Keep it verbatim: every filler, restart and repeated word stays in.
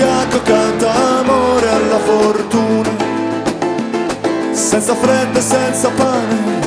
fianco canta amore alla fortuna, senza fretta e senza pane,